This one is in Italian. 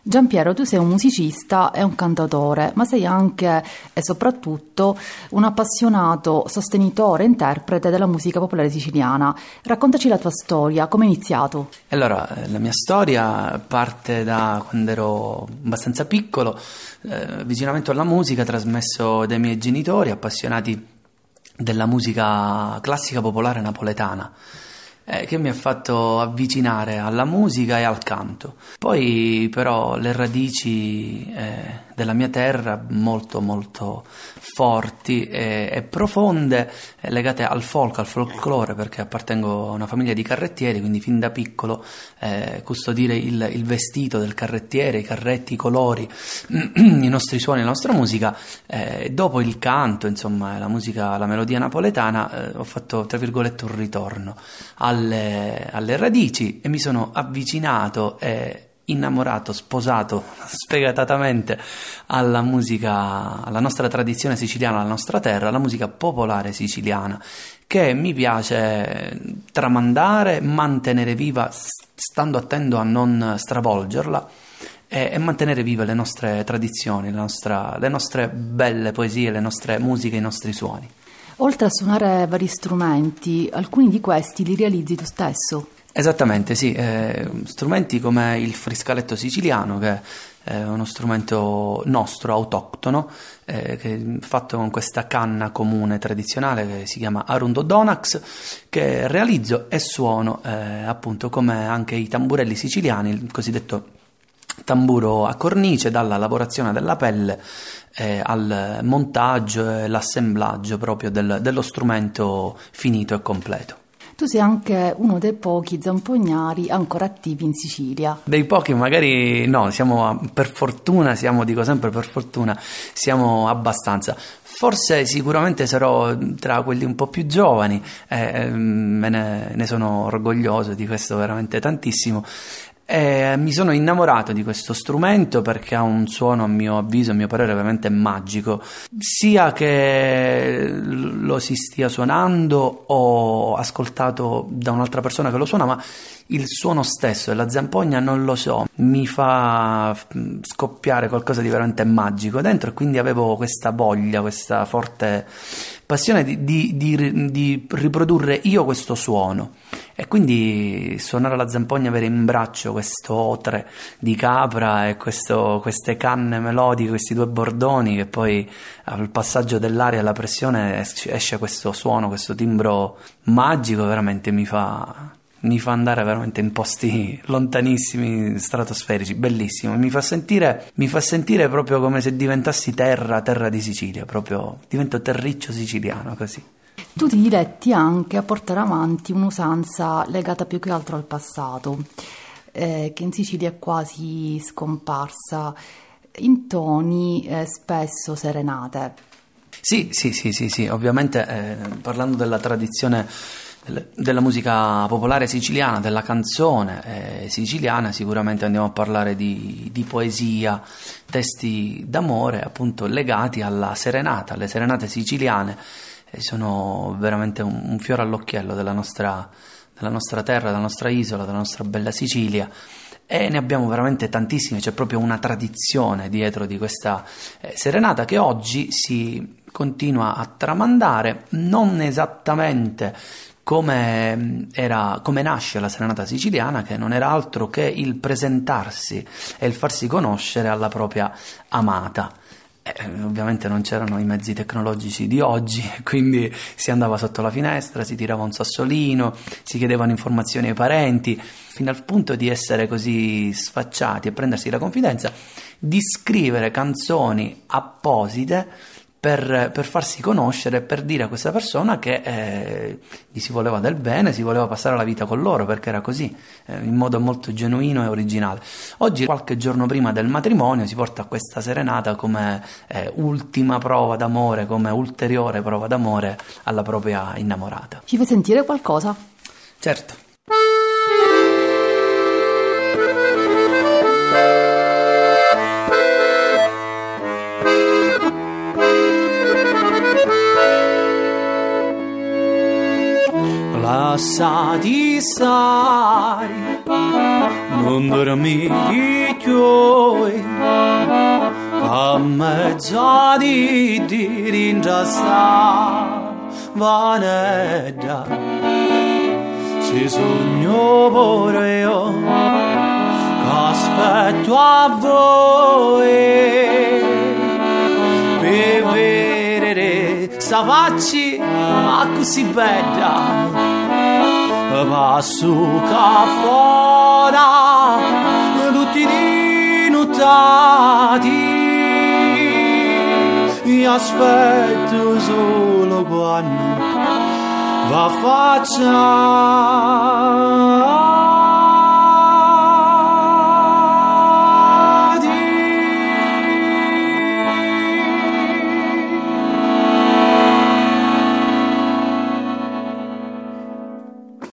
Giampiero, tu sei un musicista e un cantautore, ma sei anche e soprattutto un appassionato sostenitore e interprete della musica popolare siciliana. Raccontaci la tua storia, come è iniziato? Allora, la mia storia parte da quando ero abbastanza piccolo, avvicinamento alla musica trasmesso dai miei genitori, appassionati della musica classica popolare napoletana, che mi ha fatto avvicinare alla musica e al canto. Poi però le radici della mia terra molto molto forti e profonde, legate al folk, al folklore, perché appartengo a una famiglia di carrettieri, quindi fin da piccolo custodire il vestito del carrettiere, i carretti, i colori, i nostri suoni, la nostra musica. Dopo il canto, insomma, la musica, la melodia napoletana, ho fatto, tra virgolette, un ritorno alle radici e mi sono avvicinato e innamorato, sposato sfegatatamente alla musica, alla nostra tradizione siciliana, alla nostra terra, alla musica popolare siciliana, che mi piace tramandare, mantenere viva, stando attento a non stravolgerla e mantenere vive le nostre tradizioni, le nostre belle poesie, le nostre musiche, i nostri suoni. Oltre a suonare vari strumenti, alcuni di questi li realizzi tu stesso? Esattamente, sì, strumenti come il friscaletto siciliano, che è uno strumento nostro, autoctono, che è fatto con questa canna comune tradizionale che si chiama Arundo Donax, che realizzo e suono appunto come anche i tamburelli siciliani, il cosiddetto tamburo a cornice, dalla lavorazione della pelle al montaggio e l'assemblaggio proprio dello strumento finito e completo. Tu sei anche uno dei pochi zampognari ancora attivi in Sicilia. Dei pochi magari no, per fortuna siamo abbastanza. Forse sicuramente sarò tra quelli un po' più giovani, ne sono orgoglioso di questo veramente tantissimo. Mi sono innamorato di questo strumento perché ha un suono, a mio avviso, a mio parere, veramente magico, sia che lo si stia suonando o ascoltato da un'altra persona che lo suona, ma il suono stesso della zampogna, non lo so, mi fa scoppiare qualcosa di veramente magico dentro, e quindi avevo questa voglia, questa forte passione di riprodurre io questo suono. E quindi suonare la zampogna, avere in braccio questo otre di capra e queste canne melodiche, questi due bordoni, che poi al passaggio dell'aria e alla pressione esce questo suono, questo timbro magico, veramente mi fa andare veramente in posti lontanissimi, stratosferici, bellissimo. Mi fa sentire proprio come se diventassi terra di Sicilia, proprio divento terriccio siciliano, così. Tu ti diletti anche a portare avanti un'usanza legata più che altro al passato, che in Sicilia è quasi scomparsa, intoni spesso serenate. Sì, ovviamente parlando della tradizione della musica popolare siciliana, della canzone siciliana, sicuramente andiamo a parlare di poesia, testi d'amore appunto legati alla serenata. Le serenate siciliane sono veramente un fiore all'occhiello della nostra terra, della nostra isola, della nostra bella Sicilia, e ne abbiamo veramente tantissime. C'è proprio una tradizione dietro di questa serenata che oggi si continua a tramandare, non esattamente come nasce la serenata siciliana, che non era altro che il presentarsi e il farsi conoscere alla propria amata. Ovviamente non c'erano i mezzi tecnologici di oggi, quindi si andava sotto la finestra, si tirava un sassolino, si chiedevano informazioni ai parenti, fino al punto di essere così sfacciati e prendersi la confidenza di scrivere canzoni apposite per farsi conoscere, per dire a questa persona che gli si voleva del bene, si voleva passare la vita con loro, perché era così, in modo molto genuino e originale. Oggi, qualche giorno prima del matrimonio, si porta questa serenata come ultima prova d'amore, come ulteriore prova d'amore alla propria innamorata. Ci fai sentire qualcosa? Certo. Lasciati stare, non dormi più, a mezzo di ringiasta vanedda, ci sogno pure io, che aspetto a voi, per vedere sta faccia così bella. Passo cafona tutti dinutati, mi aspetto solo quando va faccia